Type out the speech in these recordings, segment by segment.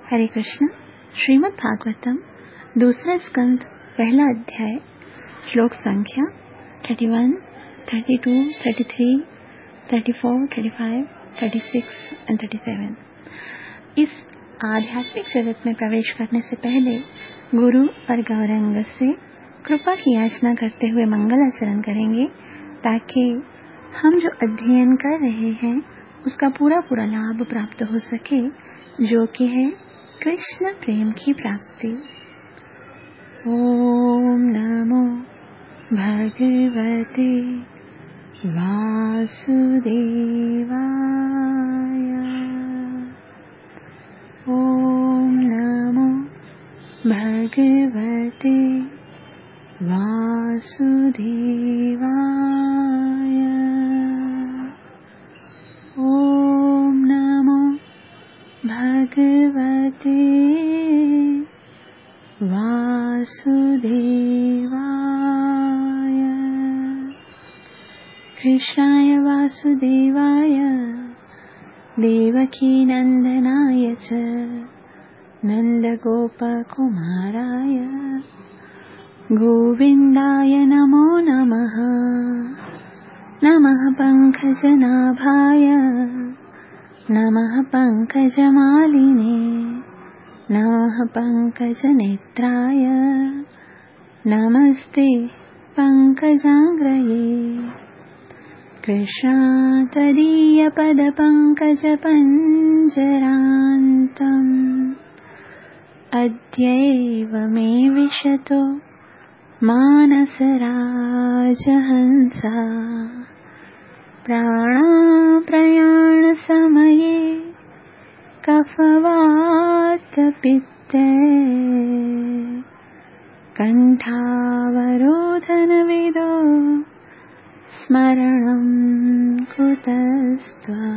हरे कृष्ण। श्रीमद् भागवतम दूसरा स्कंद पहला अध्याय श्लोक संख्या 31, 32, 33, 34, 35, 36 and 37। इस आध्यात्मिक जगत में प्रवेश करने से पहले गुरु और गौरांग से कृपा की याचना करते हुए मंगल आचरण करेंगे ताकि हम जो अध्ययन कर रहे हैं उसका पूरा लाभ प्राप्त हो सके, जो कि है कृष्ण प्रेम की प्राप्ति। ओम नमो भगवते वासुदेवाय। ओम नमो भगवते वासुदेवाय। ओम नमो भगवते वासुदेवाय। कृष्णाय वासुदेवाय देवकी नंदनाय च नंदगोपकुमाराय गोविन्दाय नमो नमः। नमः पंकजनाभाय नमः पंकजमालिने नमः पंकजनेत्राय नमस्ते पंकजांग्रये। कृष्णातदीयपदपङ्कजपञ्जरान्तम् अद्यैव मे विशतो मानसराजहंसा। प्राणाप्रयाणसमये कफवातपित्ते कण्ठावरोधनविदो स्मरणं कुतस्त्वा।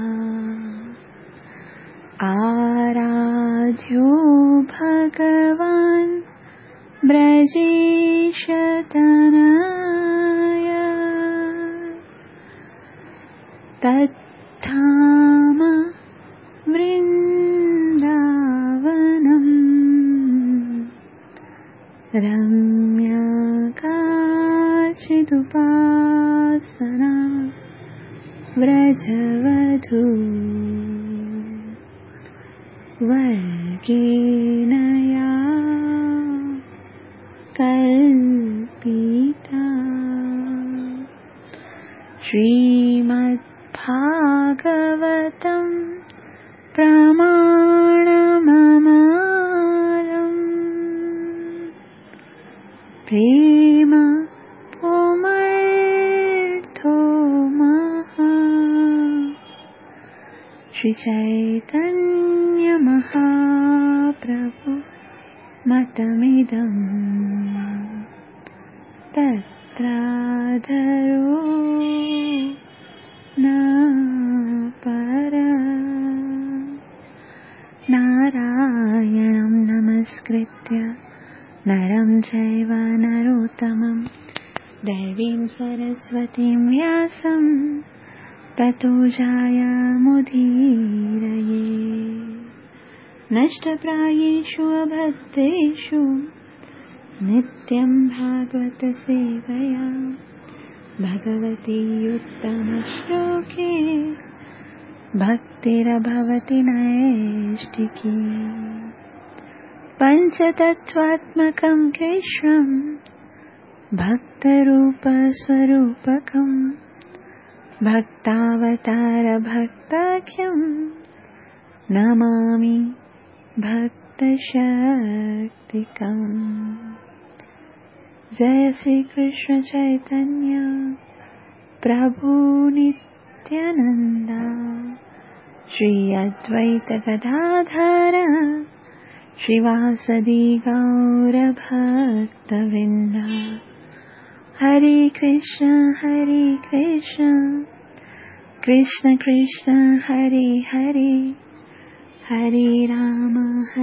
आराध्यो भगवान् ब्रजेशतनय तत्धाम वृन्दावनम् रम्यकाचिदुपासना व्रजवधू वर्गेण या कल्पिता। श्रीमद्भागवतम् प्रमाणममालम् प्रेम पुमर्थो महा। श्री चैतन्य महाप्रभु मतमिदं तत्राधरो न परम्। नारायणं नमस्कृत्य नरं चैव नरोत्तमं देवीं सरस्वतीं व्यासं ततो जयमुदीरये। नष्टप्रायेषु अभक्तेषु नित्यं भागवत सेवया भगवती उत्तमश्लोके भक्तिरभवति नैष्टिकी। पञ्चतत्त्वात्मकं कृष्णं भक्तरूपस्वरूपकं भक्तावतारभक्ताख्यं नमामि भक्तशक्तिकम्। जय श्री कृष्ण चैतन्य प्रभु नित्यानंदा श्री अद्वैत गदाधर श्रीवासदि गौर भक्तवृंदा। हरे कृष्ण कृष्ण कृष्ण हरे हरे हरे राम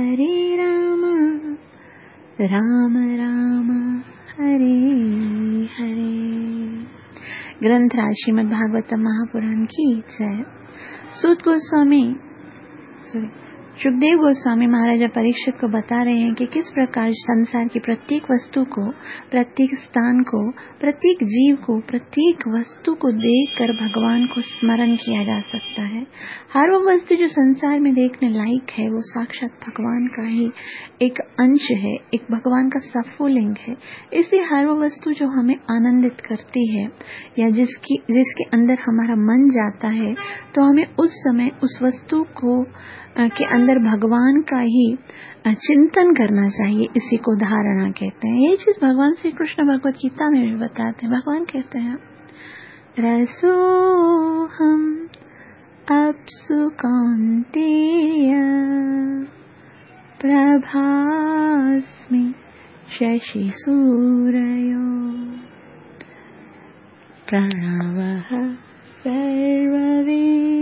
राम राम हरे हरे। ग्रंथराज श्रीमद् भागवतम महापुराण की जय। सूत गोस्वामी सुखदेव गोस्वामी महाराजा परीक्षित को बता रहे हैं कि किस प्रकार संसार की प्रत्येक वस्तु को, प्रत्येक स्थान को, प्रत्येक जीव को, प्रत्येक वस्तु को देखकर भगवान को स्मरण किया जा सकता है। हर वो वस्तु जो संसार में देखने लायक है वो साक्षात भगवान का ही एक अंश है, एक भगवान का सफुलिंग है। इसलिए हर वो वस्तु जो हमें आनंदित करती है या जिसके अंदर हमारा मन जाता है, तो हमें उस समय उस वस्तु को के अंदर भगवान का ही चिंतन करना चाहिए। इसी को धारणा कहते हैं। यही चीज भगवान श्री कृष्ण भगवत गीता में भी बताते हैं। भगवान कहते हैं रसोहम अप्सु कौन्तेय प्रभास्मि शशि सूरयो प्रणवः सर्ववेदेषु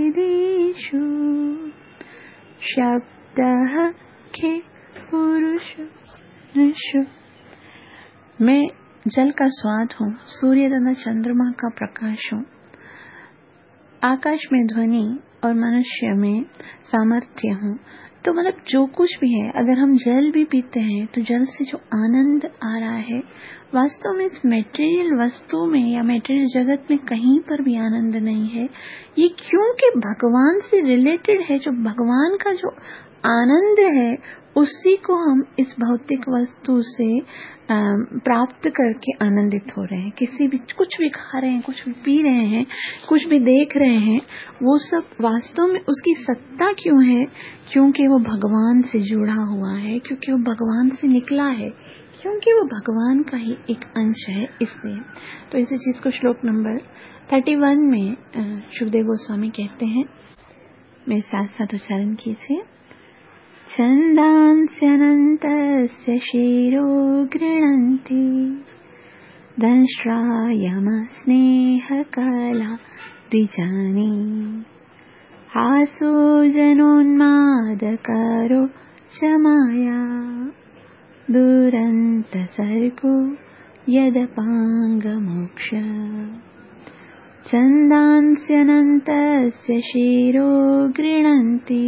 शब्दः खे पुरुषो। मैं जल का स्वाद हूँ, सूर्य तथा चंद्रमा का प्रकाश हूँ, आकाश में ध्वनि और मनुष्य में सामर्थ्य हूँ। तो मतलब जो कुछ भी है, अगर हम जल भी पीते हैं तो जल से जो आनंद आ रहा है, वास्तव में इस मेटेरियल वस्तु में या मेटेरियल जगत में कहीं पर भी आनंद नहीं है। ये क्योंकि भगवान से रिलेटेड है। जो भगवान का जो आनंद है उसी को हम इस भौतिक वस्तु से प्राप्त करके आनंदित हो रहे हैं। किसी भी कुछ भी खा रहे हैं, कुछ भी पी रहे हैं, कुछ भी देख रहे हैं, वो सब वास्तव में उसकी सत्ता क्यों है? क्योंकि वो भगवान से जुड़ा हुआ है, क्योंकि वो भगवान से निकला है, क्योंकि वो भगवान का ही एक अंश है। इसलिए तो इसी चीज को श्लोक नंबर 31 में सुखदेव गोस्वामी कहते हैं। मेरे साथ साथ उच्चारण कीजिए। छन्दांस्यनन्तस्य शिरो गृह्णन्ति दंष्ट्रायमस्नेहकला द्विजानि हासो जनोन्मादकरो च माया दुरन्तसर्गो यदपाङ्गमोक्ष। छन्दांस्यनन्तस्य शिरो गृह्णन्ति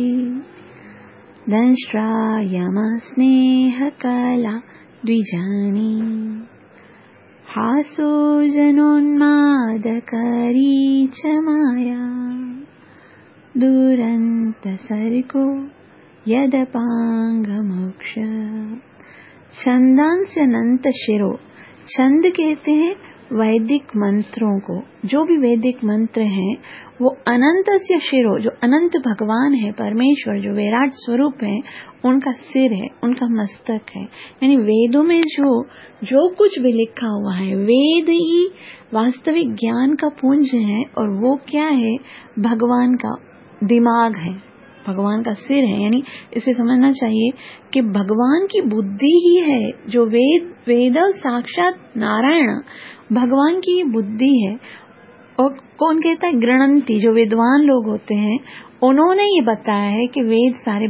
दंष्ट्रायमस्नेहकला द्विजानि हासो जनोन्मादकरी च माया दुरन्तसर्गो यदपाङ्गमोक्ष। छन्दांस्यनन्त शिरो, छंद कहते हैं वैदिक मंत्रों को। जो भी वैदिक मंत्र हैं वो अनंत से शिरो, जो अनंत भगवान है, परमेश्वर जो विराट स्वरूप है, उनका सिर है, उनका मस्तक है। यानी वेदों में जो कुछ भी लिखा हुआ है, वेद ही वास्तविक ज्ञान का पुंज है। और वो क्या है? भगवान का दिमाग है, भगवान का सिर है। यानी इसे समझना चाहिए कि भगवान की बुद्धि ही है जो वेद साक्षात नारायण भगवान की बुद्धि है। और कौन कहता है? गृह्णन्ति, जो विद्वान लोग होते हैं उन्होंने ये बताया है कि वेद सारे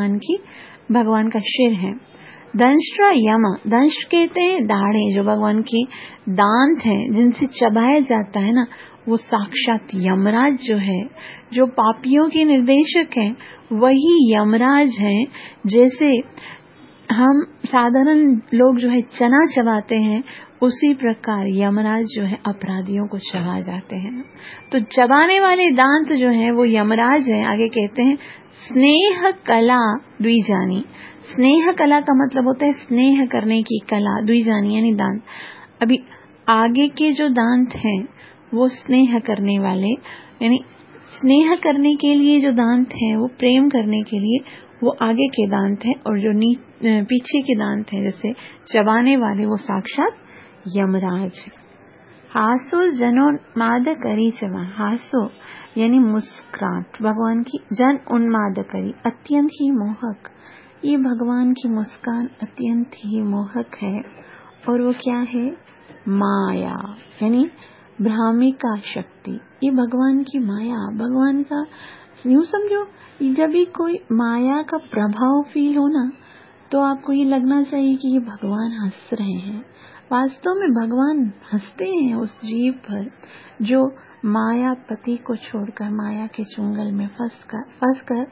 भगवान का सिर है। दंष्ट्रा यम, दंश कहते हैं दाढ़े, जो भगवान की दांत है जिनसे चबाया जाता है ना, वो साक्षात यमराज जो है, जो पापियों के निर्देशक हैं, वही यमराज हैं। जैसे हम साधारण लोग जो है चना चबाते हैं, उसी प्रकार यमराज जो है अपराधियों को चबा जाते हैं। तो चबाने वाले दांत जो है वो यमराज है। आगे कहते हैं स्नेह कला द्विजानी। स्नेह कला का मतलब होता है स्नेह करने की कला, द्विजानी यानी दांत। अभी आगे के जो दांत हैं वो स्नेह करने वाले, यानी स्नेह करने के लिए जो दांत हैं, वो प्रेम करने के लिए वो आगे के दांत हैं। और जो पीछे के दांत हैं जैसे चबाने वाले, वो साक्षात यमराज है। हासो जनोन्माद करी चमा, हासो यानी मुस्कुराहट भगवान की, जन उन्माद करी अत्यंत ही मोहक। ये भगवान की मुस्कान अत्यंत ही मोहक है। और वो क्या है? माया यानी भ्रामिका शक्ति। ये भगवान की माया, भगवान का यूं समझो, जब भी कोई माया का प्रभाव फील हो ना, तो आपको ये लगना चाहिए कि ये भगवान हंस रहे हैं। वास्तव में भगवान हंसते हैं उस जीव पर जो माया पति को छोड़कर माया के चुंगल में फंसकर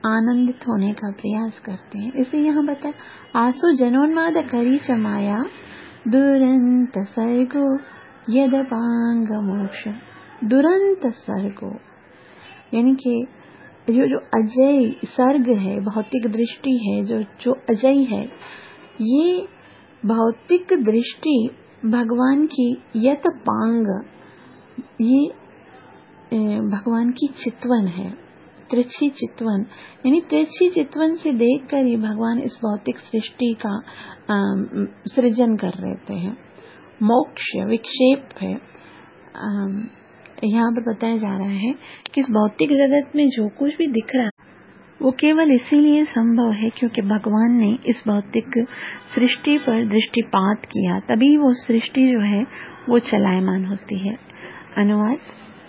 आनंदित होने का प्रयास करते हैं। इसे यहाँ बता, आसु जनोन्माद करी चमाया दुरंत सर्गो यदपांग मोक्ष। दुरंत सर्गो यानी कि जो अजय सर्ग है, भौतिक दृष्टि है, जो अजय है, ये भौतिक दृष्टि भगवान की यत पांग, ये भगवान की चितवन है, तिरछी चितवन, यानी तिरछी चितवन से देखकर ही भगवान इस भौतिक सृष्टि का सृजन कर रहे हैं। मोक्ष विक्षेप है। यहाँ पर बताया जा रहा है कि इस भौतिक जगत में जो कुछ भी दिख रहा है वो केवल इसीलिए संभव है क्योंकि भगवान ने इस भौतिक सृष्टि पर दृष्टिपात किया, तभी वो सृष्टि जो है वो चलायमान होती है। अनुवाद,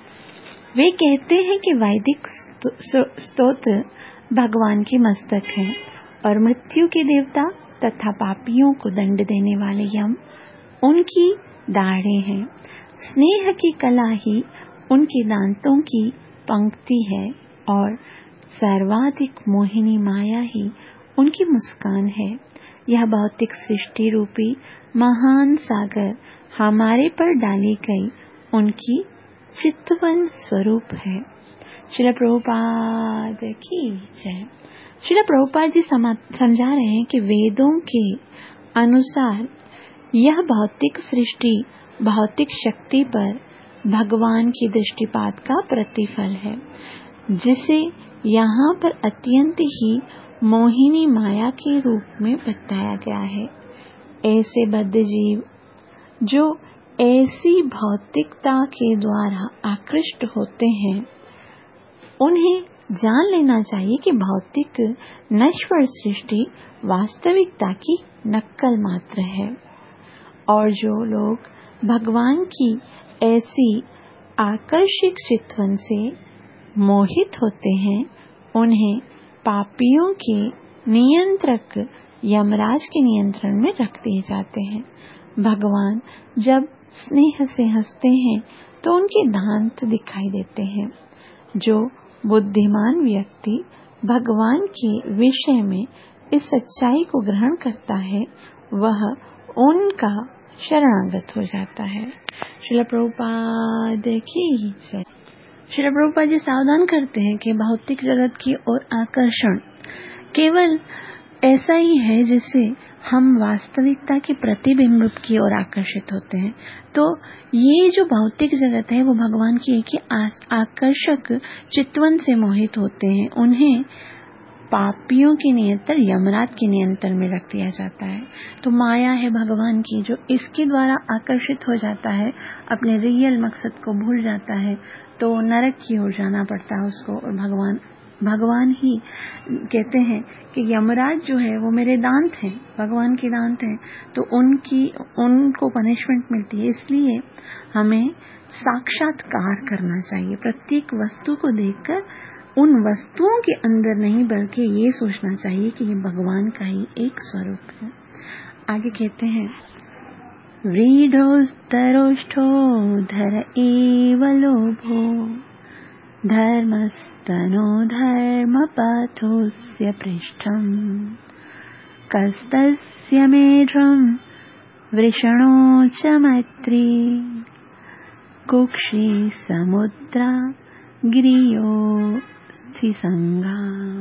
वे कहते हैं कि वैदिक स्तोत्र भगवान के मस्तक हैं और मृत्यु के देवता तथा पापियों को दंड देने वाले यम उनकी दाढ़ें हैं। स्नेह की कला ही उनकी दांतों की पंक्ति है और सर्वाधिक मोहिनी माया ही उनकी मुस्कान है। यह भौतिक सृष्टि रूपी महान सागर हमारे पर डाली गई उनकी चितवन स्वरूप है। श्रील प्रभुपाद की जय। श्रील प्रभुपाद जी समझा रहे हैं कि वेदों के अनुसार यह भौतिक सृष्टि भौतिक शक्ति पर भगवान की दृष्टिपात का प्रतिफल है, जिसे यहाँ पर अत्यंत ही मोहिनी माया के रूप में बताया गया है। ऐसे बद्ध जीव जो ऐसी भौतिकता के द्वारा आकृष्ट होते हैं, उन्हें जान लेना चाहिए कि भौतिक नश्वर सृष्टि वास्तविकता की नक्कल मात्र है, और जो लोग भगवान की ऐसी आकर्षक चितवन से मोहित होते हैं, उन्हें पापियों के नियंत्रक यमराज के नियंत्रण में रख दिए जाते हैं। भगवान जब स्नेह से हंसते हैं तो उनके दांत दिखाई देते हैं। जो बुद्धिमान व्यक्ति भगवान के विषय में इस सच्चाई को ग्रहण करता है, वह उनका शरणागत हो जाता है। श्रील प्रभुपाद की जय। श्रील प्रभुपाद जी सावधान करते हैं कि भौतिक जगत की ओर आकर्षण केवल ऐसा ही है जिससे हम वास्तविकता के प्रतिबिंब की ओर आकर्षित होते हैं। तो ये जो भौतिक जगत है वो भगवान की एक ही आकर्षक चितवन से मोहित होते हैं। उन्हें पापियों के नियंत्रण यमराज के नियंत्रण में रख दिया जाता है। तो माया है भगवान की, जो इसके द्वारा आकर्षित हो जाता है, अपने रियल मकसद को भूल जाता है, तो नरक की ओर जाना पड़ता है उसको। और भगवान ही कहते हैं कि यमराज जो है वो मेरे दांत हैं, भगवान के दांत हैं, तो उनको पनिशमेंट मिलती है। इसलिए हमें साक्षात्कार करना चाहिए। प्रत्येक वस्तु को देखकर उन वस्तुओं के अंदर नहीं, बल्कि ये सोचना चाहिए कि ये भगवान का ही एक स्वरूप है। आगे कहते हैं, व्रीडोस्तरोष्ठो धर एव लोभो धर्मस्तनो धर्मपथोऽस्य पृष्ठम् कस्तस्य मेढ्रम् वृषणो च मैत्री कुक्षी समुद्रा गिरियो स्थिसंगा।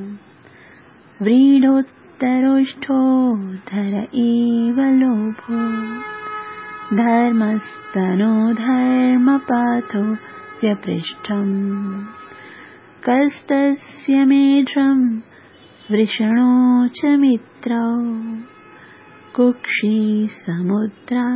व्रीडोत्तरोष्ठो धर एव लोभो धर्मस्तनो धर्मपथोऽस्य पृष्ठम् कस्तस्य मेढ्रम् वृषणो च मित्रौ कुक्षी समुद्रा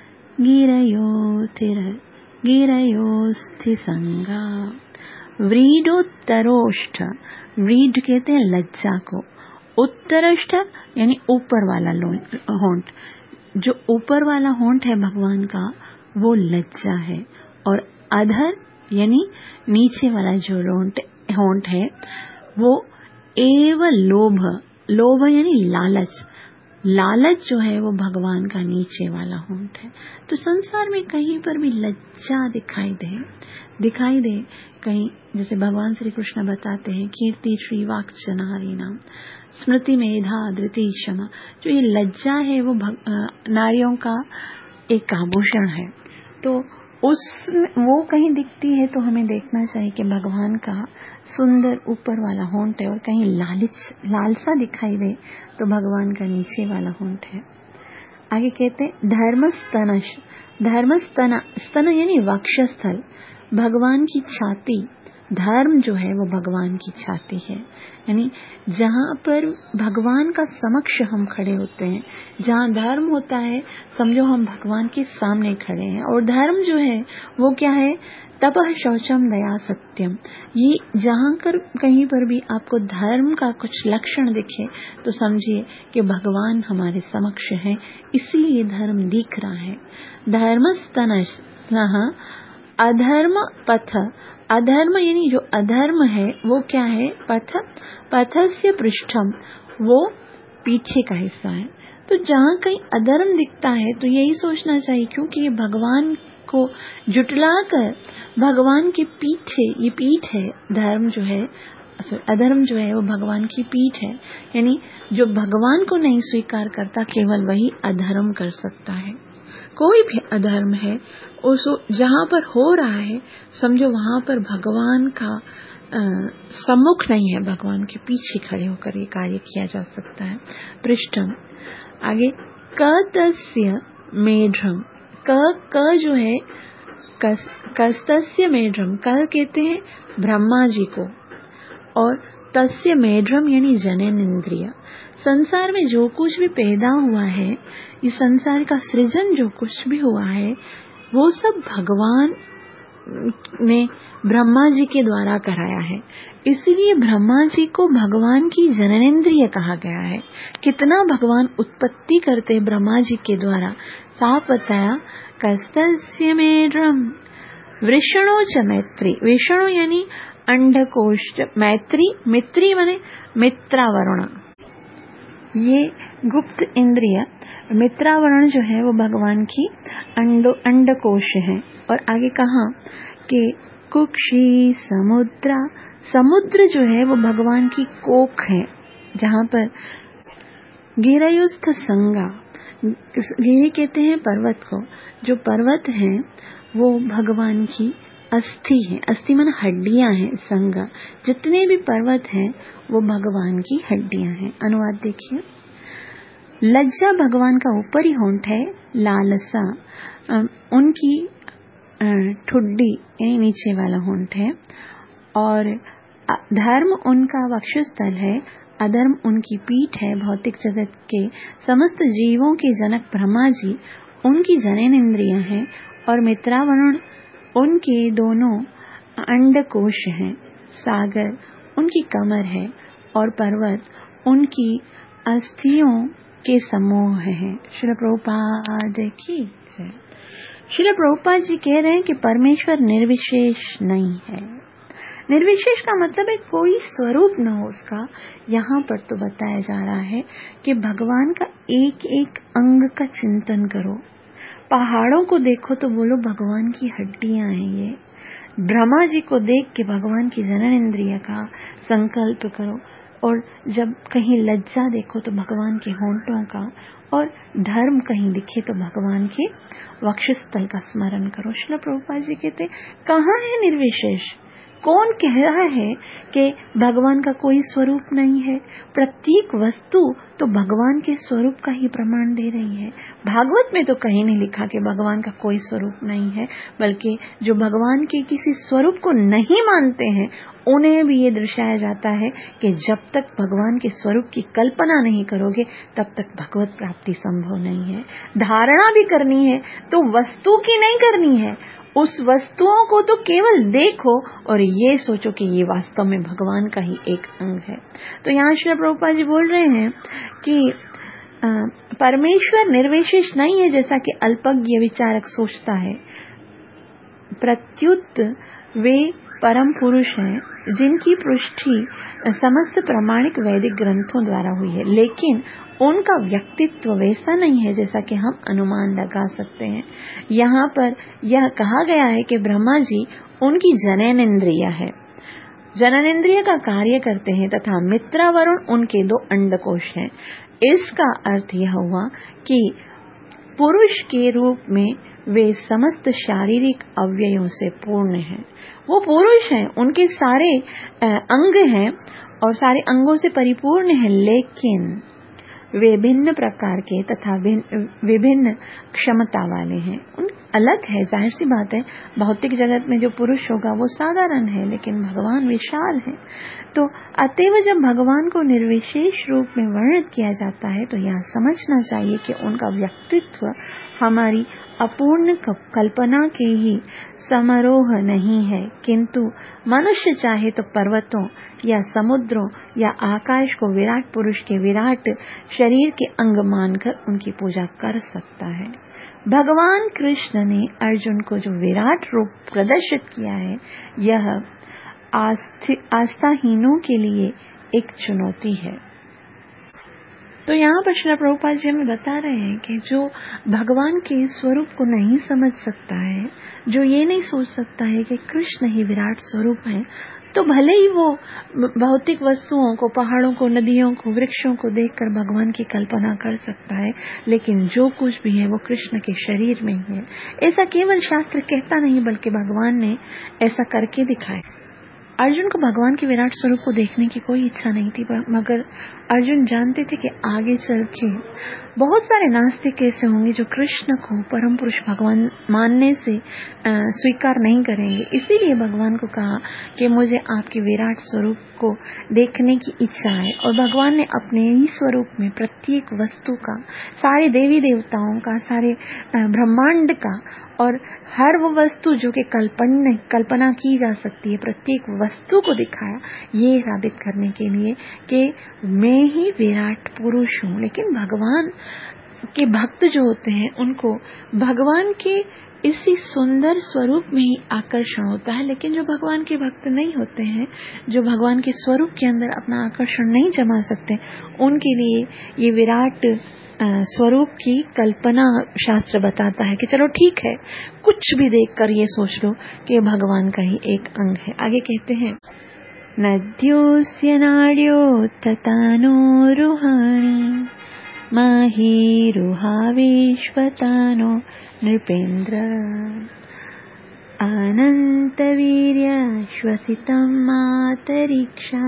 गिरयोस्थिसंगा। व्रीडोत्तरोष्ठ, व्रीड कहते हैं लज्जा को, उत्तरोष्ठ यानी ऊपर वाला होंठ। जो ऊपर वाला होंठ है भगवान का वो लज्जा है, और अधर यानी नीचे वाला जो होंठ है वो एव लोभ, लोभ यानी लालच, लालच जो है वो भगवान का नीचे वाला होंठ है। तो संसार में कहीं पर भी लज्जा दिखाई दे, दिखाई दे कहीं, जैसे भगवान श्री कृष्ण बताते हैं कीर्ति श्री वाक्च नारी नाम स्मृति मेधा धृति क्षमा। जो ये लज्जा है वो नारियों का एक आभूषण है, तो वो कहीं दिखती है तो हमें देखना चाहिए कि भगवान का सुंदर ऊपर वाला होंठ है, और कहीं लालसा दिखाई दे तो भगवान का नीचे वाला होंठ है। आगे कहते हैं धर्मस्तनश, स्तन यानी वक्षस्थल, भगवान की छाती। धर्म जो है वो भगवान की छाती है, यानी जहाँ पर भगवान का समक्ष हम खड़े होते हैं, जहाँ धर्म होता है समझो हम भगवान के सामने खड़े हैं। और धर्म जो है वो क्या है, तपः शौचम दया सत्यम। ये जहाँ कर कहीं पर भी आपको धर्म का कुछ लक्षण दिखे तो समझिए कि भगवान हमारे समक्ष है, इसीलिए धर्म दिख रहा है। धर्मस्तनः अधर्म पथ, अधर्म यानी जो अधर्म है वो क्या है, पथस्य पृष्ठम, वो पीछे का हिस्सा है। तो जहाँ कहीं अधर्म दिखता है तो यही सोचना चाहिए, क्योंकि ये भगवान को जुटलाकर भगवान के पीछे, ये पीठ है, धर्म जो है, अधर्म जो है वो भगवान की पीठ है। यानी जो भगवान को नहीं स्वीकार करता केवल वही अधर्म कर सकता है। कोई भी अधर्म है उस जहाँ पर हो रहा है समझो वहाँ पर भगवान का सम्मुख नहीं है, भगवान के पीछे खड़े होकर ये कार्य किया जा सकता है। पृष्ठम, आगे कतस्य मेढ्रम, क जो है कस्तस्य मेढ्रम, क कहते हैं ब्रह्मा जी को, और तस्य मेढ्रम यानी जननेन्द्रिय। संसार में जो कुछ भी पैदा हुआ है, इस संसार का सृजन जो कुछ भी हुआ है वो सब भगवान ने ब्रह्मा जी के द्वारा कराया है, इसलिए ब्रह्मा जी को भगवान की जननेन्द्रिय कहा गया है। कितना भगवान उत्पत्ति करते ब्रह्मा जी के द्वारा, साफ बताया। कस्तस्य मेढ्रम वृषणो च मैत्री, वृषणो यानी अंडकोश, मैत्री, मित्री माने मित्रावरुण, ये गुप्त इंद्रिय। मित्रावरण जो है वो भगवान की अंडकोश है। और आगे कहा कि कुक्षी समुद्रा, समुद्र जो है वो भगवान की कोख है, जहाँ पर गिरयुस्थ संगा, गिरि कहते हैं पर्वत को, जो पर्वत है वो भगवान की अस्थि है, अस्थि मन हड्डियां हैं, संगा, जितने भी पर्वत हैं वो भगवान की हड्डियां हैं। अनुवाद देखिए, लज्जा भगवान का ऊपरी होंठ है, लालसा उनकी ठुड्डी यानी नीचे वाला होंठ है, और धर्म उनका वक्षस्थल है, अधर्म उनकी पीठ है। भौतिक जगत के समस्त जीवों के जनक ब्रह्मा जी उनकी जननेन्द्रिय हैं, और मित्रावरुण उनके दोनों अंडकोश हैं, सागर उनकी कमर है, और पर्वत उनकी अस्थियों के समूह हैं। श्रील प्रभुपाद की जय। श्रील प्रभुपाद जी कह रहे हैं कि परमेश्वर निर्विशेष नहीं है। निर्विशेष का मतलब है कोई स्वरूप न हो उसका। यहाँ पर तो बताया जा रहा है कि भगवान का एक एक अंग का चिंतन करो। पहाड़ों को देखो तो बोलो भगवान की हड्डियां हैं ये। ब्रह्मा जी को देख के भगवान की जननेन्द्रिय का संकल्प करो, और जब कहीं लज्जा देखो तो भगवान के होंठों का, और धर्म कहीं दिखे तो भगवान के वक्षस्थल का स्मरण करो। श्रील प्रभुपाद जी कहते कहाँ है निर्विशेष? कौन कह रहा है कि भगवान का कोई स्वरूप नहीं है? प्रत्येक वस्तु तो भगवान के स्वरूप का ही प्रमाण दे रही है। भागवत में तो कहीं नहीं लिखा कि भगवान का कोई स्वरूप नहीं है, बल्कि जो भगवान के किसी स्वरूप को नहीं मानते हैं उन्हें भी ये दर्शाया जाता है कि जब तक भगवान के स्वरूप की कल्पना नहीं करोगे तब तक भगवत प्राप्ति संभव नहीं है। धारणा भी करनी है तो वस्तु की नहीं करनी है, उस वस्तुओं को तो केवल देखो और ये सोचो कि ये वास्तव में भगवान का ही एक अंग है। तो यहाँ श्री प्रभुपाद जी बोल रहे हैं कि परमेश्वर निर्विशेष नहीं है जैसा कि अल्पज्ञ विचारक सोचता है। प्रत्युत वे परम पुरुष हैं जिनकी पुष्टि समस्त प्रामाणिक वैदिक ग्रंथों द्वारा हुई है, लेकिन उनका व्यक्तित्व वैसा नहीं है जैसा कि हम अनुमान लगा सकते हैं। यहाँ पर यह कहा गया है कि ब्रह्मा जी उनकी जननेंद्रिय है, जननेंद्रिय का कार्य करते हैं, तथा मित्रा वरुण उनके 2 अंडकोश हैं। इसका अर्थ यह हुआ कि पुरुष के रूप में वे समस्त शारीरिक अवयवों से पूर्ण हैं। वो पुरुष हैं, उनके सारे अंग हैं और सारे अंगों से परिपूर्ण हैं, लेकिन वे भिन्न प्रकार के तथा विभिन्न क्षमता वाले हैं। उन अलग है, जाहिर सी बात है। भौतिक जगत में जो पुरुष होगा वो साधारण है, लेकिन भगवान विशाल है। तो अतएव जब भगवान को निर्विशेष रूप में वर्णित किया जाता है तो यह समझना चाहिए कि उनका व्यक्तित्व हमारी अपूर्ण कल्पना के ही समारोह नहीं है, किंतु मनुष्य चाहे तो पर्वतों या समुद्रों या आकाश को विराट पुरुष के विराट शरीर के अंग मानकर उनकी पूजा कर सकता है। भगवान कृष्ण ने अर्जुन को जो विराट रूप प्रदर्शित किया है, यह आस्थाहीनों के लिए एक चुनौती है। तो यहाँ पर श्रील प्रभुपाद जी हमें बता रहे हैं कि जो भगवान के स्वरूप को नहीं समझ सकता है, जो ये नहीं सोच सकता है कि कृष्ण ही विराट स्वरूप है, तो भले ही वो भौतिक वस्तुओं को, पहाड़ों को, नदियों को, वृक्षों को देखकर भगवान की कल्पना कर सकता है, लेकिन जो कुछ भी है वो कृष्ण के शरीर में ही है। ऐसा केवल शास्त्र कहता नहीं, बल्कि भगवान ने ऐसा करके दिखाया। अर्जुन को भगवान के विराट स्वरूप को देखने की कोई इच्छा नहीं थी, मगर अर्जुन जानते थे कि आगे चल के बहुत सारे नास्तिक ऐसे होंगे जो कृष्ण को परम पुरुष भगवान मानने से स्वीकार नहीं करेंगे। इसीलिए भगवान को कहा कि मुझे आपके विराट स्वरूप को देखने की इच्छा है। और भगवान ने अपने ही स्वरूप में प्रत्येक वस्तु का, सारे देवी देवताओं का, सारे ब्रह्मांड का और हर वो वस्तु जो कि कल्पना की जा सकती है, प्रत्येक वस्तु को दिखाया, ये साबित करने के लिए कि मैं ही विराट पुरुष हूँ। लेकिन भगवान के भक्त जो होते हैं, उनको भगवान के इसी सुंदर स्वरूप में ही आकर्षण होता है। लेकिन जो भगवान के भक्त नहीं होते हैं, जो भगवान के स्वरूप के अंदर अपना आकर्षण नहीं जमा सकते, उनके लिए ये विराट स्वरूप की कल्पना शास्त्र बताता है कि चलो ठीक है, कुछ भी देखकर ये सोच लो कि भगवान का ही एक अंग है। आगे कहते हैं, नद्योस्य नाड्यो ततानो रुहाणि माहीरुहा विश्वतानो नृपेन्द्र अनन्तवीर्य श्वसितं मातरीक्षा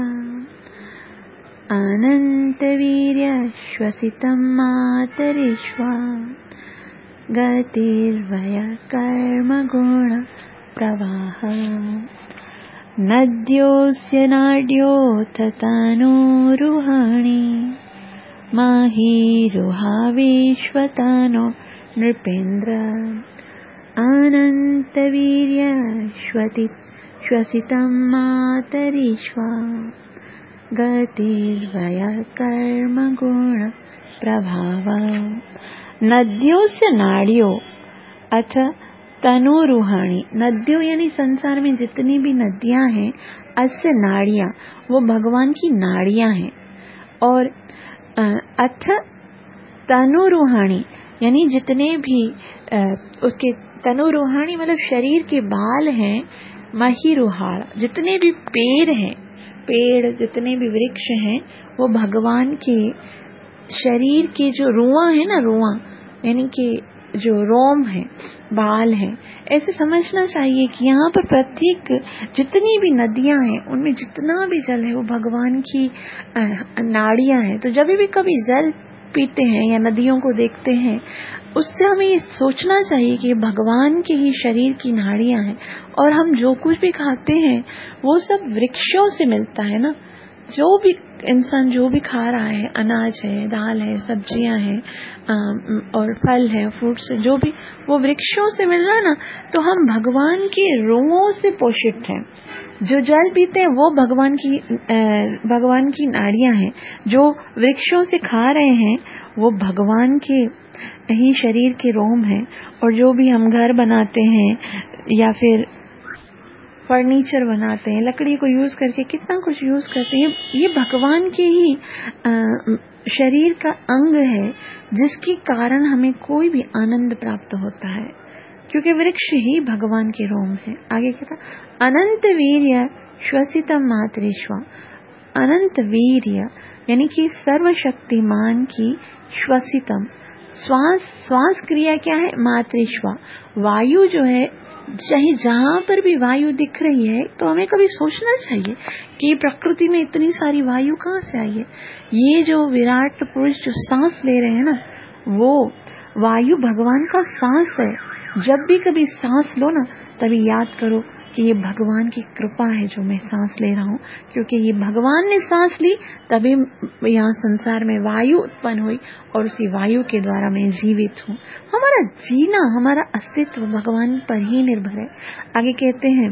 अनन्तवीर्य श्वसितं मातरिश्वा गतिर्वय कर्म गुण प्रवाह नद्योस्य नाड्यो ततानो रुहाणि माहीरुहा विश्वतानो नृपेन्द्र अनन्तवीर्य श्वसितं मातरिश्वा गतिर्वय कर्म गुण प्रभाव। नदियों से नाड़ियों अथ तनुरूहाणी, नदियों यानी संसार में जितनी भी नदियां हैं, अस्य नाड़ियां, वो भगवान की नाड़ियां हैं। और अथ तनुरूहाणी यानी जितने भी उसके तनुरूहाणी मतलब शरीर के बाल हैं, महिरुहाड़ जितने भी पेड़ जितने भी वृक्ष हैं, वो भगवान के शरीर के जो रुआ है ना, रुआ यानी कि जो रोम है, बाल है, ऐसे समझना चाहिए कि यहाँ पर प्रत्येक जितनी भी नदियां हैं, उनमें जितना भी जल है वो भगवान की नाड़ियां हैं। तो जब भी कभी जल पीते हैं या नदियों को देखते हैं, उससे हमें ये सोचना चाहिए कि भगवान के ही शरीर की नाड़ियां हैं। और हम जो कुछ भी खाते हैं वो सब वृक्षों से मिलता है ना। जो भी इंसान जो भी खा रहा है, अनाज है, दाल है, सब्जियां हैं और फल है, फ्रूट्स है, जो भी वो वृक्षों से मिल रहा है ना, तो हम भगवान के रोमों से पोषित हैं। जो जल पीते हैं वो भगवान की नाड़ियां हैं। जो वृक्षों से खा रहे हैं वो भगवान के ही शरीर के रोम हैं। और जो भी हम घर बनाते हैं या फिर फर्नीचर बनाते हैं, लकड़ी को यूज करके कितना कुछ यूज करते हैं, ये भगवान के ही शरीर का अंग है, जिसके कारण हमें कोई भी आनंद प्राप्त होता है। क्योंकि वृक्ष ही भगवान के रोम है। आगे क्या था, अनंत वीर्य श्वसितम मातृश्वा। अनंत वीर्य यानी कि सर्वशक्तिमान की श्वसितम, श्वास क्रिया क्या है, मातृश्वा। वायु जो है, चाहे जहां पर भी वायु दिख रही है तो हमें कभी सोचना चाहिए कि प्रकृति में इतनी सारी वायु कहाँ से आई है। ये जो विराट पुरुष जो सांस ले रहे हैं ना, वो वायु भगवान का सांस है। जब भी कभी सांस लो ना, तभी याद करो कि ये भगवान की कृपा है जो मैं सांस ले रहा हूँ, क्योंकि ये भगवान ने सांस ली तभी यहाँ संसार में वायु उत्पन्न हुई और उसी वायु के द्वारा मैं जीवित हूँ। हमारा जीना, हमारा अस्तित्व भगवान पर ही निर्भर है। आगे कहते हैं,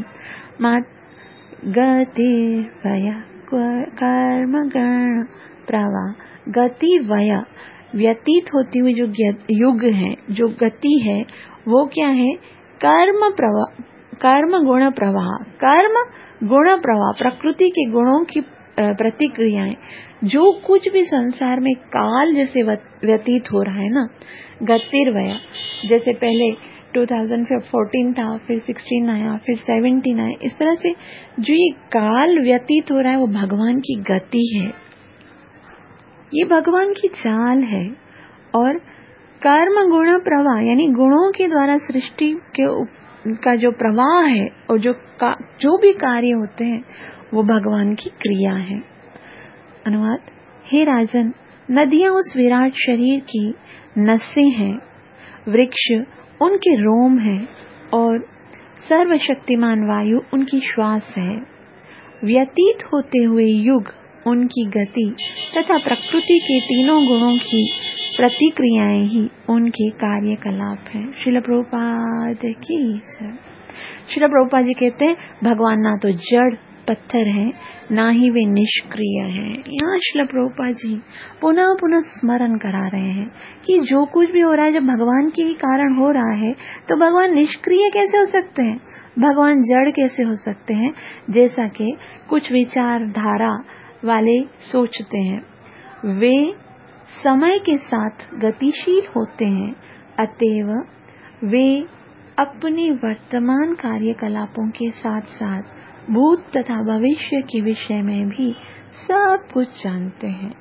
गति वया कर्म गण प्रवाह। गति वया व्यतीत होती हुई जो युग है, जो गति है, वो क्या है, कर्म प्रवाह, कर्म गुण प्रवाह। कर्म गुण प्रवाह, प्रकृति के गुणों की प्रतिक्रियाएं, जो कुछ भी संसार में काल जैसे व्यतीत हो रहा है ना, गतिर्वया, जैसे पहले 2014 था, फिर 16 आया, फिर 17 आया, इस तरह से जो ये काल व्यतीत हो रहा है वो भगवान की गति है, ये भगवान की चाल है। और कर्म गुण प्रवाह यानी गुणों के द्वारा सृष्टि का जो प्रवाह है और जो भी कार्य होते हैं वो भगवान की क्रिया है। अनुवाद, हे राजन, नदियां उस विराट शरीर की नसें हैं, वृक्ष उनके रोम है और सर्वशक्तिमान वायु उनकी श्वास है। व्यतीत होते हुए युग उनकी गति तथा प्रकृति के तीनों गुणों की प्रतिक्रियाएं ही उनके कार्यकलाप हैं। श्रील प्रभुपाद की जय। श्रील प्रभुपाद जी कहते हैं, भगवान ना तो जड़ पत्थर हैं, ना ही वे निष्क्रिय हैं। यहाँ श्रील प्रभुपाद जी पुनः पुनः स्मरण करा रहे हैं कि जो कुछ भी हो रहा है, जब भगवान के ही कारण हो रहा है, तो भगवान निष्क्रिय कैसे हो सकते हैं, भगवान जड़ कैसे हो सकते हैं, जैसा कि कुछ विचारधारा वाले सोचते हैं। वे समय के साथ गतिशील होते हैं, अतएव वे अपने वर्तमान कार्यकलापों के साथ साथ भूत तथा भविष्य के विषय में भी सब कुछ जानते हैं।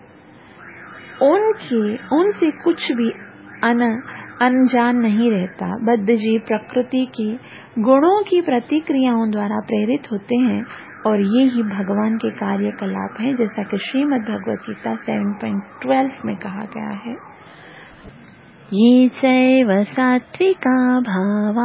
उनसे कुछ भी अनजान नहीं रहता। बद्ध जीव प्रकृति के गुणों की प्रतिक्रियाओं द्वारा प्रेरित होते हैं और ये ही भगवान के कार्यकलाप है, जैसा कि श्रीमद् भगवत गीता 7.12 में कहा गया है। ये चैव सात्विका भावा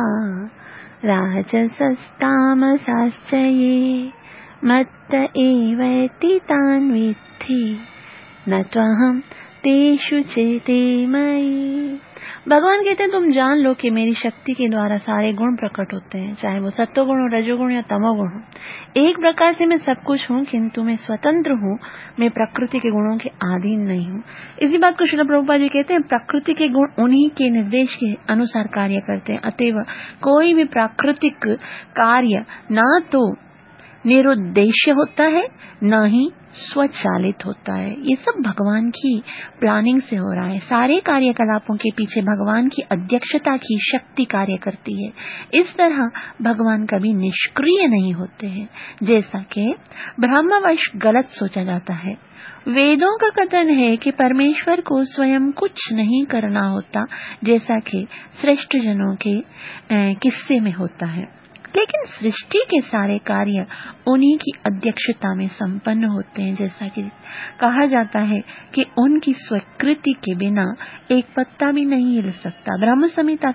राजसस्तामसाश्च ये मत्त एवैति तान् विद्धि न त्वहं तेषु चेते मयि। भगवान कहते हैं, तुम जान लो कि मेरी शक्ति के द्वारा सारे गुण प्रकट होते हैं, चाहे वो सत्वगुण हो, रजोगुण या तमोगुण हो। एक प्रकार से मैं सब कुछ हूँ, किंतु मैं स्वतंत्र हूँ, मैं प्रकृति के गुणों के अधीन नहीं हूँ। इसी बात को श्रील प्रभुपाद जी कहते हैं, प्रकृति के गुण उन्हीं के निर्देश के अनुसार कार्य करते हैं, अतएव कोई भी प्राकृतिक कार्य ना तो निरुद्देश्य होता है, न ही स्वचालित होता है। ये सब भगवान की प्लानिंग से हो रहा है। सारे कार्यकलापों के पीछे भगवान की अध्यक्षता की शक्ति कार्य करती है। इस तरह भगवान कभी निष्क्रिय नहीं होते हैं, जैसा कि ब्रह्मवश गलत सोचा जाता है। वेदों का कथन है कि परमेश्वर को स्वयं कुछ नहीं करना होता, जैसा कि श्रेष्ठ जनों के किस्से में होता है, लेकिन सृष्टि के सारे कार्य उन्हीं की अध्यक्षता में संपन्न होते हैं। जैसा कि कहा जाता है कि उनकी स्वीकृति के बिना एक पत्ता भी नहीं हिल सकता। ब्रह्म संहिता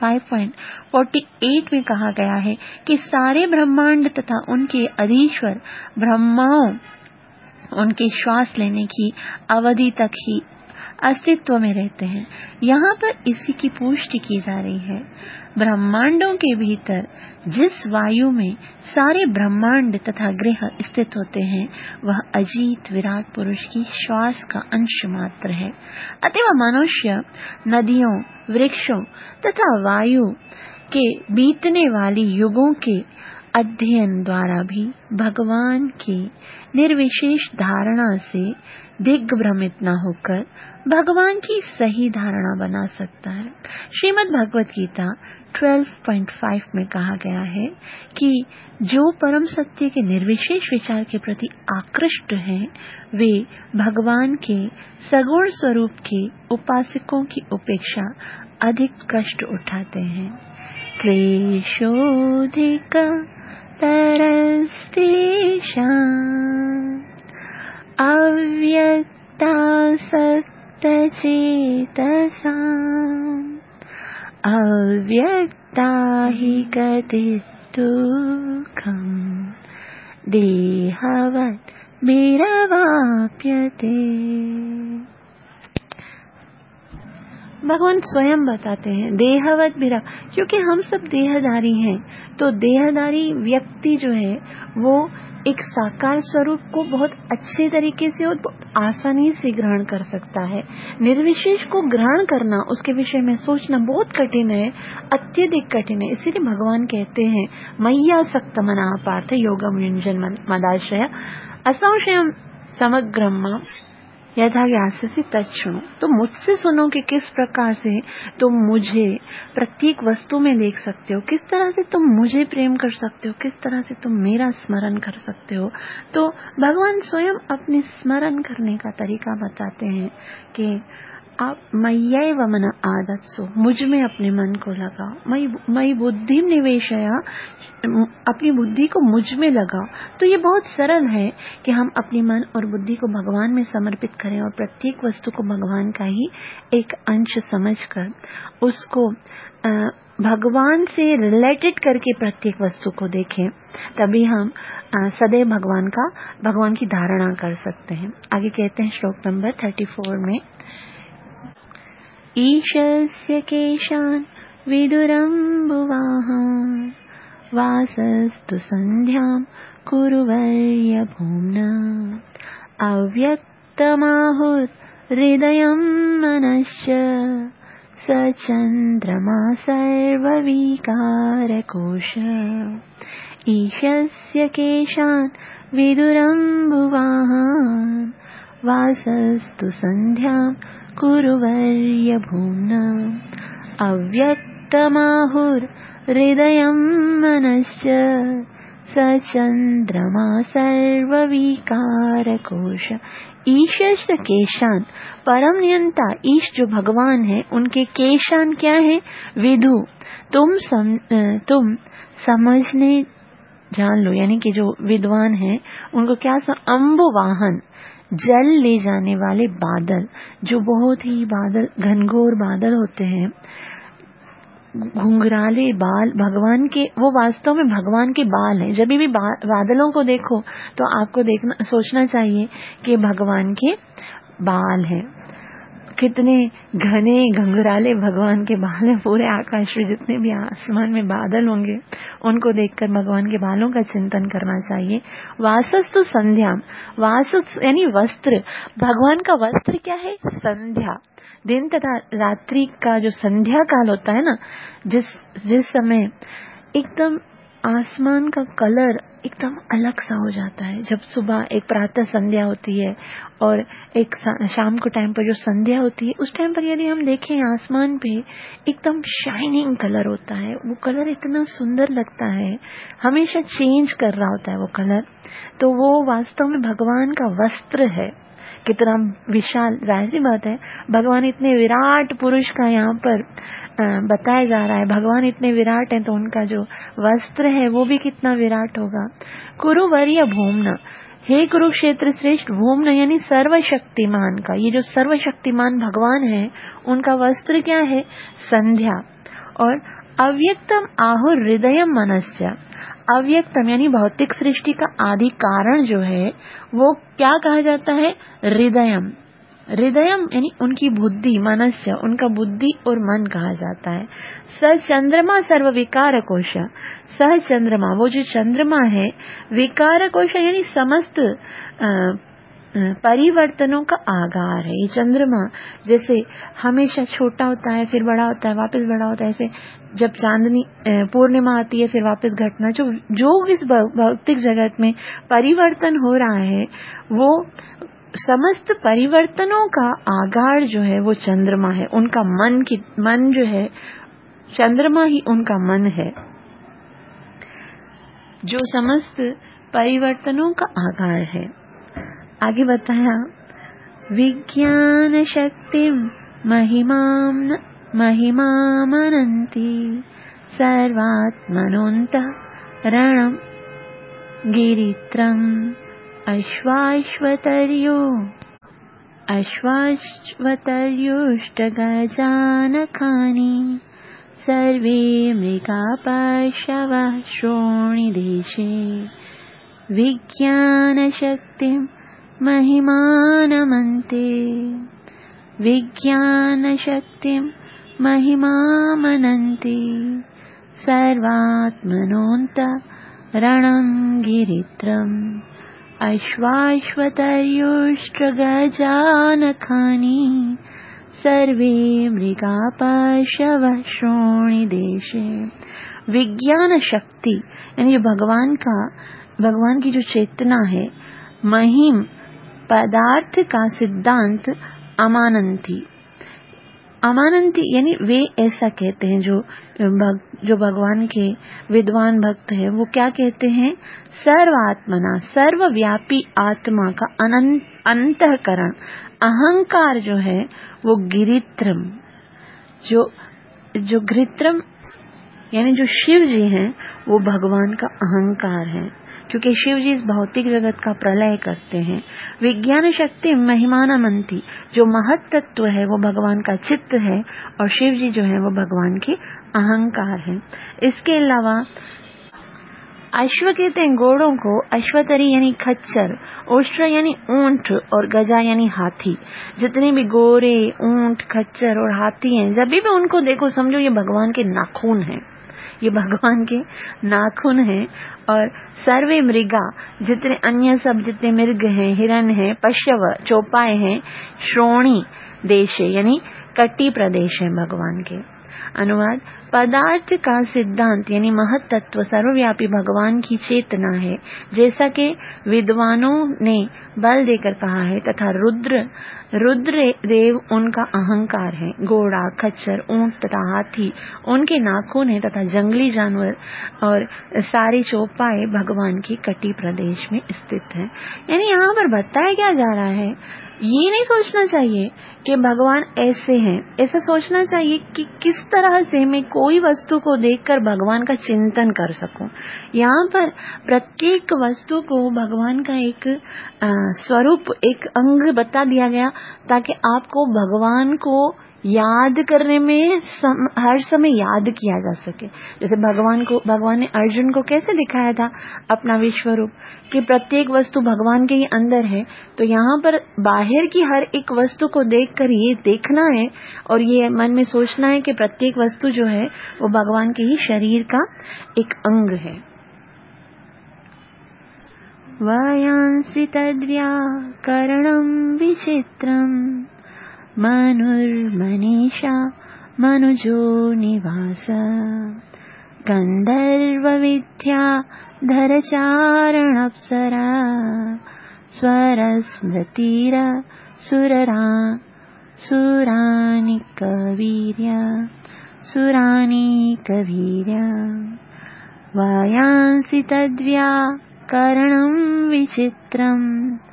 5.48 में कहा गया है कि सारे ब्रह्मांड तथा उनके अधीश्वर ब्रह्माओं उनके श्वास लेने की अवधि तक ही अस्तित्व में रहते हैं। यहाँ पर इसी की पुष्टि की जा रही है। ब्रह्मांडों के भीतर जिस वायु में सारे ब्रह्मांड तथा ग्रह स्थित होते हैं, वह अजीत विराट पुरुष की श्वास का अंश मात्र है। अतएव मनुष्य नदियों, वृक्षों तथा वायु के बीतने वाली युगों के अध्ययन द्वारा भी भगवान की निर्विशेष धारणा से दिग्भ्रमित न होकर भगवान की सही धारणा बना सकता है। श्रीमद् भगवत गीता 12.5 में कहा गया है कि जो परम सत्य के निर्विशेष विचार के प्रति आकृष्ट हैं, वे भगवान के सगुण स्वरूप के उपासकों की अपेक्षा अधिक कष्ट उठाते हैं। क्लेशोधिक तरस्तेषाम् अव्यक्तासक्तचेतसाम् अव्यक्ता हि गतिर्दुःखम् देहवत् विरवाप्यते। भगवान स्वयं बताते हैं देहवत बिरा, क्योंकि हम सब देहधारी हैं, तो देहधारी व्यक्ति जो है वो एक साकार स्वरूप को बहुत अच्छे तरीके से और आसानी से ग्रहण कर सकता है। निर्विशेष को ग्रहण करना, उसके विषय में सोचना बहुत कठिन है, अत्यधिक कठिन है। इसीलिए भगवान कहते हैं मय्यासक्त मनाः पार्थ योगम युञ्जन मदाश्रय असंशयम समग्रम यथा ज्ञास्यसि तच्छृणु। तो मुझसे सुनो कि किस प्रकार से तुम मुझे प्रत्येक वस्तु में देख सकते हो, किस तरह से तुम मुझे प्रेम कर सकते हो, किस तरह से तुम मेरा स्मरण कर सकते हो। तो भगवान स्वयं अपने स्मरण करने का तरीका बताते हैं कि आप मय्यैव मन आदत्सो, मुझ में अपने मन को लगाओ, मयि बुद्धि निवेशया, अपनी बुद्धि को मुझ में लगाओ। तो ये बहुत सरल है कि हम अपनी मन और बुद्धि को भगवान में समर्पित करें और प्रत्येक वस्तु को भगवान का ही एक अंश समझकर उसको भगवान से रिलेटेड करके प्रत्येक वस्तु को देखें, तभी हम सदैव भगवान की धारणा कर सकते हैं। आगे कहते हैं श्लोक नंबर 34 में, ईशस्य केशान् विदुरम्बुवाहान् वासस्तु संध्यां कुरुवर्य भूम्ना अव्यक्तमाहुर्हृदयं मनश्च स चन्द्रमा सर्वविकारकोश। ईशस्य केशान् विदुरम्बुवाहान् वासस्तु संध्यां कुरुवर्य भूम्ना अव्यक्तमाहुर्हृदयं मनश्च स चन्द्रमा सर्वविकारकोश। ईशस्य केशान, परम नियंता ईश जो भगवान है, उनके केशान क्या है? विदु, तुम समझने जान लो, यानी कि जो विद्वान है उनको क्या अम्बुवाहन, जल ले जाने वाले बादल, जो बहुत ही घनघोर बादल होते हैं, घुंघराले बाल भगवान के, वो वास्तव में भगवान के बाल हैं। जब भी बादलों को देखो तो आपको सोचना चाहिए कि भगवान के बाल हैं। कितने घने घुंघराले भगवान के बाल हैं। पूरे आकाश में जितने भी आसमान में बादल होंगे उनको देखकर भगवान के बालों का चिंतन करना चाहिए। वासस्तु संध्याम, वासस यानी वस्त्र, भगवान का वस्त्र क्या है? संध्या, दिन तथा रात्रि का जो संध्या काल होता है ना, जिस समय एकदम आसमान का कलर एकदम अलग सा हो जाता है। जब सुबह एक प्रातः संध्या होती है और एक शाम को टाइम पर जो संध्या होती है, उस टाइम पर यदि हम देखें आसमान पे एकदम शाइनिंग कलर होता है। वो कलर इतना सुंदर लगता है, हमेशा चेंज कर रहा होता है वो कलर। तो वो वास्तव में भगवान का वस्त्र है। कितना विशाल, जाहिर सी बात है, भगवान इतने विराट पुरुष का यहाँ पर बताया जा रहा है। भगवान इतने विराट हैं तो उनका जो वस्त्र है वो भी कितना विराट होगा। कुरुवर्य भूम्ना, हे कुरुक्षेत्र श्रेष्ठ, भूम्ना यानी सर्वशक्तिमान का, ये जो सर्वशक्तिमान भगवान है उनका वस्त्र क्या है? संध्या। और अव्यक्तम आहुर हृदयम मनस्य, अव्यक्तम यानी भौतिक सृष्टि का आदि कारण जो है वो क्या कहा जाता है? हृदयम। हृदयम यानी उनकी बुद्धि, मनस्य उनका बुद्धि और मन कहा जाता है। स चंद्रमा सर्व विकार कोश, सह चंद्रमा वो जो चंद्रमा है, विकार कोश यानी समस्त परिवर्तनों का आगार है। ये चंद्रमा जैसे हमेशा छोटा होता है, फिर बड़ा होता है, वापस बड़ा होता है, ऐसे जब चांदनी पूर्णिमा आती है फिर वापस घटना, जो इस भौतिक जगत में परिवर्तन हो रहा है वो समस्त परिवर्तनों का आगार जो है वो चंद्रमा है। उनका मन जो है, चंद्रमा ही उनका मन है जो समस्त परिवर्तनों का आगार है। आगे बताया, विज्ञान शक्ति महिमामनन्ति सर्वात्मनोऽन्तः रणं गिरित्रम् अश्वाश्वतर्युष्टगजानखानि सर्वे मृगा पशवः श्रोणिदेशे विज्ञानशक्तिं महिमानमन्ते महिमामनन्ति सर्वात्मनोऽन्तः रणं गिरित्रम् अश्वाश्वतर्युष्टगजानखानि सर्वे मृगा पशवः श्रोणिदेशे। विज्ञान शक्ति यानी भगवान की जो चेतना है, महिम पदार्थ का सिद्धांत, अमानंती यानी वे ऐसा कहते हैं, जो भगवान के विद्वान भक्त है वो क्या कहते हैं, सर्वात्मना सर्वव्यापी आत्मा का अंतःकरण अहंकार जो है वो गिरित्रम, जो घृत्रम यानी जो शिव जी हैं वो भगवान का अहंकार है, क्योंकि शिव जी इस भौतिक जगत का प्रलय करते हैं। विज्ञान शक्ति महिमानमन्ति, जो महत तत्व है वो भगवान का चित्त है और शिव जी जो है वो भगवान के अहंकार है। इसके अलावा अश्व कहते हैं घोड़ों को, अश्वतरी यानी खच्चर, ओष्ट्र यानी ऊंट और गजा यानी हाथी। जितने भी गोरे ऊंट खच्चर और हाथी हैं, जब भी उनको देखो समझो ये भगवान के नाखून हैं, ये भगवान के नाखून हैं। और सर्वे मृगा, जितने अन्य सब जितने मृग हैं, हिरण हैं, पशव चौपाए हैं, श्रोणी देश यानी कटी प्रदेश है भगवान के। अनुवाद, पदार्थ का सिद्धांत यानी महत तत्व सर्वव्यापी भगवान की चेतना है, जैसा कि विद्वानों ने बल देकर कहा है, तथा रुद्र देव उनका अहंकार है। घोड़ा खच्चर ऊंट तथा हाथी उनके नाखून है तथा जंगली जानवर और सारे चौपाए भगवान की कटी प्रदेश में स्थित है। यानी यहाँ पर बताया क्या जा रहा है, ये नहीं सोचना चाहिए कि भगवान ऐसे हैं, ऐसा सोचना चाहिए कि किस तरह से मैं कोई वस्तु को देखकर भगवान का चिंतन कर सकूं। यहाँ पर प्रत्येक वस्तु को भगवान का एक स्वरूप, एक अंग बता दिया गया ताकि आपको भगवान को याद करने में हर समय याद किया जा सके। जैसे भगवान ने अर्जुन को कैसे दिखाया था अपना विश्वरूप, कि प्रत्येक वस्तु भगवान के ही अंदर है। तो यहाँ पर बाहर की हर एक वस्तु को देखकर ये देखना है और ये मन में सोचना है कि प्रत्येक वस्तु जो है वो भगवान के ही शरीर का एक अंग है। वायांसि तद्व्याकरणं विचित्रम् मनुर्मनीषा मनुजो निवास गन्धर्वविद्या धरचारणप्सरा स्वरस्मृतिर सुरानि कवीर्य वायांसि तद्व्याकरणं विचित्रम्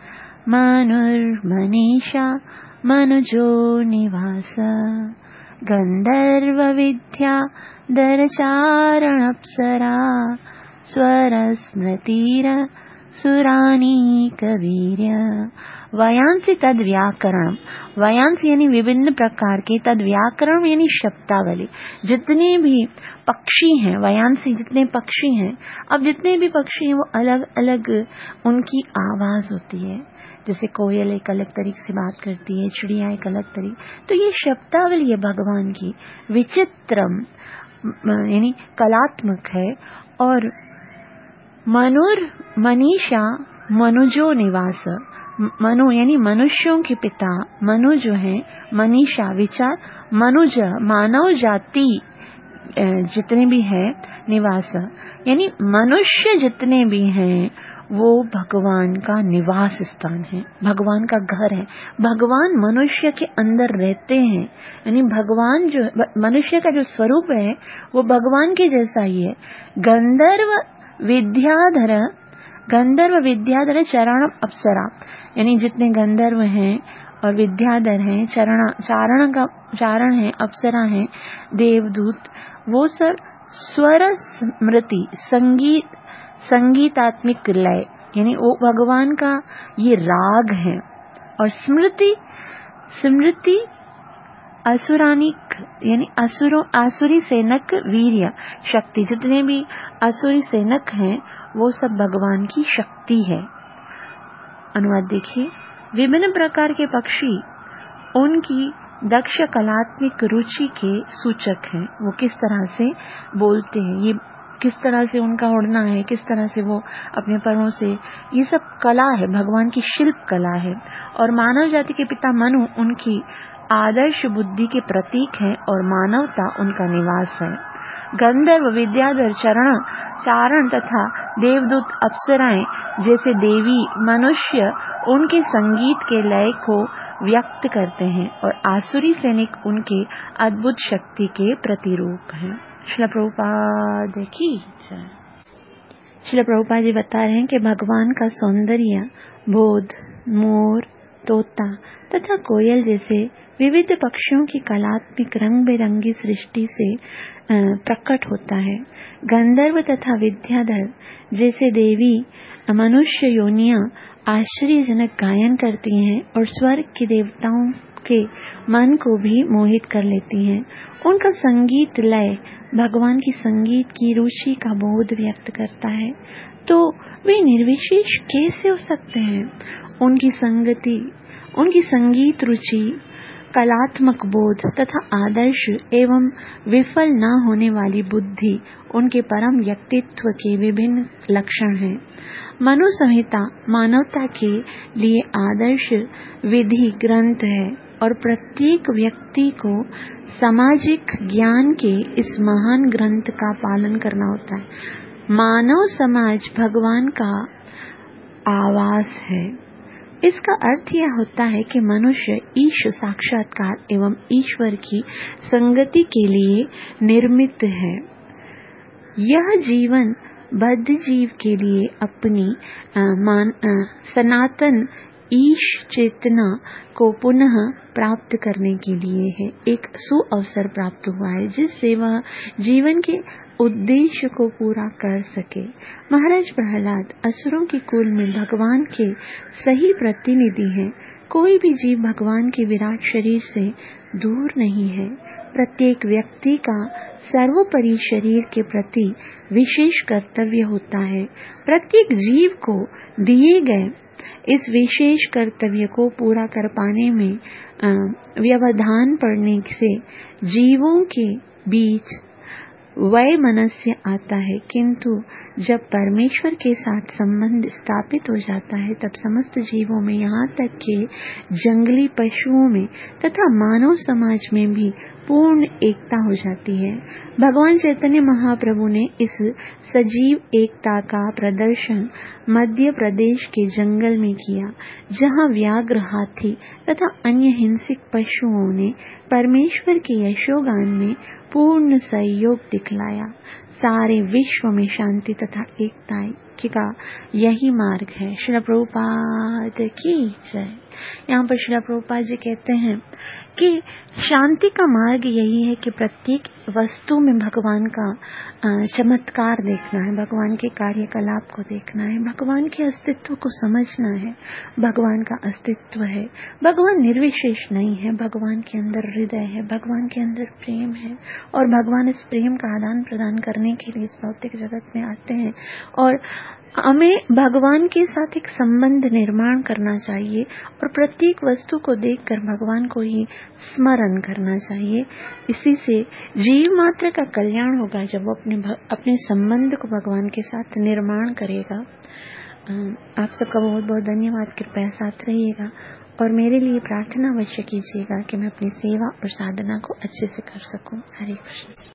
मनुर्मनीषा मनुजो निवास गन्धर्वविद्या धरचारणप्सरा स्वरस्मृतिर सुरानि कवीर्य। वायांसी तद व्याकरण, वायांसी यानी विभिन्न प्रकार के, तद व्याकरण यानी शब्दावली। जितने भी पक्षी हैं, वायांसी जितने पक्षी हैं, अब जितने भी पक्षी हैं वो अलग अलग उनकी आवाज होती है। जैसे कोयल एक अलग तरीके से बात करती है, चिड़िया एक अलग तरीके। तो ये शब्दावली है भगवान की, विचित्रम यानी कलात्मक है। और मनीषा मनुजो निवास, मनु यानी मनुष्यों के पिता, मनु जो है, मनीषा विचार, मनुज मानव जाति जितने भी है, निवास यानी मनुष्य जितने भी हैं वो भगवान का निवास स्थान है, भगवान का घर है। भगवान मनुष्य के अंदर रहते हैं, यानी भगवान जो मनुष्य का जो स्वरूप है वो भगवान के जैसा ही है। गंधर्व विद्याधर चरण अप्सरा, यानी जितने गंधर्व हैं और विद्याधर हैं, चारण है, अप्सरा है, देवदूत, वो सब स्वर स्मृति संगीतात्मिक लय, यानी वो भगवान का ये राग है। और स्मृति असुरानिक, यानी आसुरी सेनक वीर्य शक्ति, जितने भी आसुरी सेनक हैं वो सब भगवान की शक्ति है। अनुवाद देखिए, विभिन्न प्रकार के पक्षी उनकी दक्ष कलात्मक रुचि के सूचक हैं। वो किस तरह से बोलते हैं, ये किस तरह से उनका उड़ना है, किस तरह से वो अपने परों से, ये सब कला है, भगवान की शिल्प कला है। और मानव जाति के पिता मनु उनकी आदर्श बुद्धि के प्रतीक है और मानवता उनका निवास है। गंधर्व, विद्याधर, चारण तथा देवदूत, अप्सराएं जैसे देवी, मनुष्य उनके संगीत के लय को व्यक्त करते हैं और आसुरी सैनिक उनके अद्भुत शक्ति के प्रतिरूप हैं। श्रील प्रभुपाद की जय। श्रील प्रभुपाद जी बता रहे हैं कि भगवान का सौंदर्य बोध, मोर, तोता तथा कोयल जैसे विविध पक्षियों की कलात्मक रंग बिरंगी सृष्टि से प्रकट होता है। गंधर्व तथा विद्याधर जैसे देवी मनुष्य योनियां आश्चर्यजनक गायन करती हैं और स्वर्ग के देवताओं के मन को भी मोहित कर लेती हैं। उनका संगीत लय भगवान की संगीत की रुचि का बोध व्यक्त करता है। तो वे निर्विशेष कैसे हो सकते हैं? उनकी संगीत रुचि, कलात्मक बोध तथा आदर्श एवं विफल न होने वाली बुद्धि उनके परम व्यक्तित्व के विभिन्न लक्षण हैं। मनु संहिता मानवता के लिए आदर्श विधि ग्रंथ है और प्रत्येक व्यक्ति को सामाजिक ज्ञान के इस महान ग्रंथ का पालन करना होता है। मानव समाज भगवान का आवास है। इसका अर्थ यह होता है कि मनुष्य ईश साक्षात्कार एवं ईश्वर की संगति के लिए निर्मित है। यह जीवन बद्ध जीव के लिए अपनी सनातन ईश चेतना को पुनः प्राप्त करने के लिए है। एक सुअवसर प्राप्त हुआ है जिससे वह जीवन के उद्देश्य को पूरा कर सके। महाराज प्रहलाद असुरों के कुल में भगवान के सही प्रतिनिधि हैं। कोई भी जीव भगवान के विराट शरीर से दूर नहीं है। प्रत्येक व्यक्ति का सर्वोपरि शरीर के प्रति विशेष कर्तव्य होता है। प्रत्येक जीव को दिए गए इस विशेष कर्तव्य को पूरा कर पाने में व्यवधान पड़ने से जीवों के बीच वैमनस्य आता है, किंतु जब परमेश्वर के साथ संबंध स्थापित हो जाता है तब समस्त जीवों में, यहाँ तक कि जंगली पशुओं में तथा मानव समाज में भी पूर्ण एकता हो जाती है। भगवान चैतन्य महाप्रभु ने इस सजीव एकता का प्रदर्शन मध्य प्रदेश के जंगल में किया, जहाँ व्याघ्र, हाथी तथा अन्य हिंसक पशुओं ने परमेश्वर के यशोगान में पूर्ण सहयोग दिखलाया। सारे विश्व में शांति तथा एकता का यही मार्ग है। श्रील प्रभुपाद की जय। यहाँ पर श्रील प्रभुपाद जी कहते हैं कि शांति का मार्ग यही है कि प्रत्येक वस्तु में भगवान का चमत्कार देखना है, भगवान के कार्यकलाप को देखना है, भगवान के अस्तित्व को समझना है। भगवान का अस्तित्व है, भगवान निर्विशेष नहीं है, भगवान के अंदर हृदय है, भगवान के अंदर प्रेम है और भगवान इस प्रेम का आदान प्रदान करने के लिए इस भौतिक जगत में आते हैं और हमें भगवान के साथ एक संबंध निर्माण करना चाहिए और प्रत्येक वस्तु को देखकर भगवान को ही स्मरण करना चाहिए। इसी से जीव मात्र का कल्याण होगा जब वो अपने संबंध को भगवान के साथ निर्माण करेगा। आप सबका बहुत बहुत धन्यवाद। कृपया साथ रहिएगा और मेरे लिए प्रार्थना अवश्य कीजिएगा कि मैं अपनी सेवा और साधना को अच्छे से कर सकूं। हरे कृष्ण।